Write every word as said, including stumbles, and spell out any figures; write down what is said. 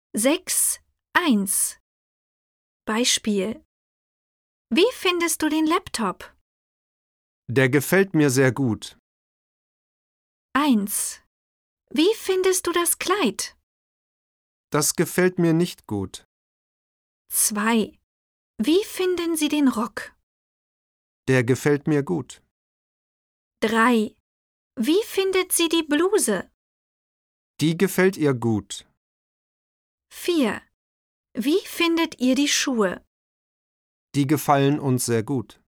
sechs eins. Beispiel: Wie findest du den Laptop? Der gefällt mir sehr gut. eins. Wie findest du das Kleid? Das gefällt mir nicht gut. zwei. Wie finden Sie den Rock? Der gefällt mir gut. drei. Wie findet sie die Bluse? Die gefällt ihr gut. vier. Wie findet ihr die Schuhe? Die gefallen uns sehr gut.